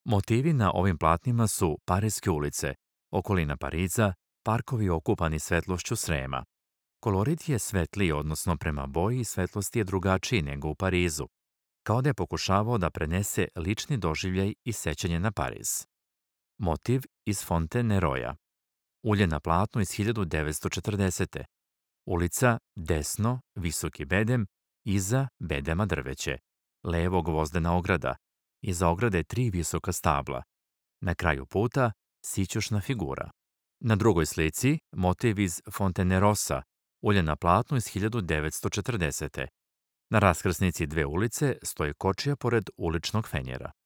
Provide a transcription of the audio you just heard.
Motivi na ovim platnima su Pariske ulice, okolina Pariza, parkovi okupani svetlošću Srema. Kolorit je svetliji, odnosno prema boji i svetlosti je drugačiji nego u Parizu, kao da je pokušavao da prenese lični doživljaj i sećanje na Pariz. Motiv iz Fonteneroja. Ulje na platnu iz 1940. Ulica, desno, visoki bedem, iza bedema drveće, levo gvozdena ograda, iza ograde 3 visoka stabla. Na kraju puta sićušna figura. Na drugoj slici motiv iz Fontenerosa, ulje na platnu iz 1940. Na raskrsnici dve ulice stoji kočija pored uličnog fenjera.